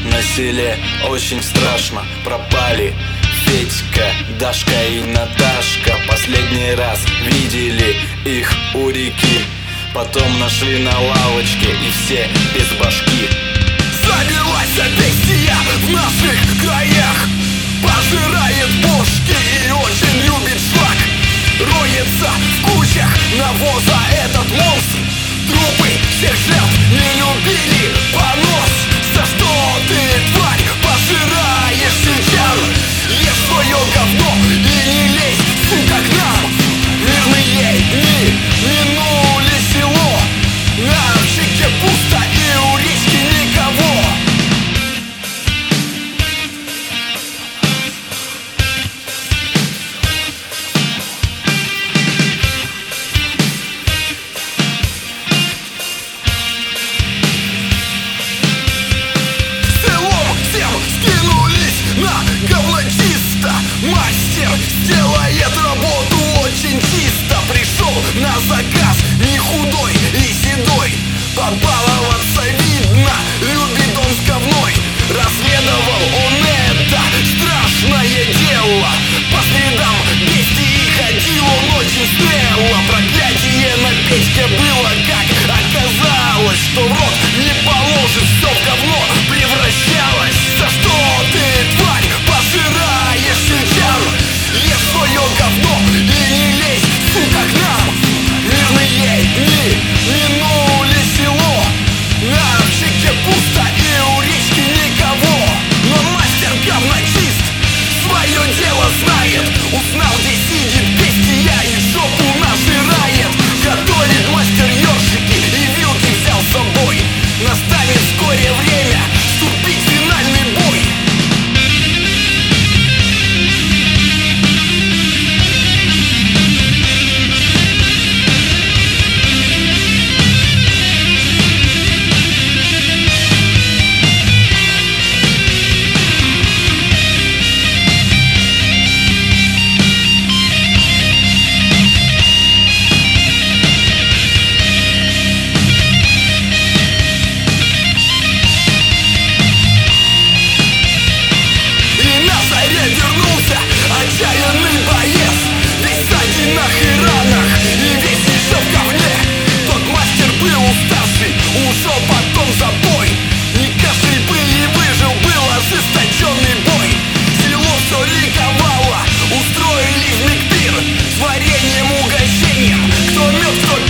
На селе очень страшно, пропали Федька, Дашка и Наташка. Последний раз видели их у реки, потом нашли на лавочке и все без башки. Завелась бестия в наших краях, пожирает бошки и очень любит шлак. Роется в кучах навоза этот монстр. Трупы всех жертв не любили понос. За что ты, тварь, пожираешь сельчан? Ешь свое говно и не лезь, сука, к нам. Мирные дни минули село, на общаге пусто и у речки никого. Говночисто, мастер сделает работу очень чисто. Пришел на заказ, не худой и седой, побаловаться видно, любит он с говной. Расследовал он это страшное дело, по следам бестии ходил он очень смело. Проклятие на Петьке было, как оказалось, что в рот не положит, все в говно превращалось. За что ты, тварь, пожираешь сельчан? Ешь свое говно и не лезь, сука, к нам. Мирные дни минули село, на общаге пусто и у речки никого. Но мастер говночист свое дело знает, узнал, где сидит бестия и жопу нажирает. Готовит мастер ёршики и вилки взял с собой. Настанет вскоре время вступить в финальный бой. Отчаянный боец, весь сзади на херанах и весь еще в говне. Тот мастер был уставший, ушел потом за бой. Не кашель бы и выжил, был ожесточенный бой. Село все ликовало, устроили вмиг пир с вареньем, угощением. Кто мед, кто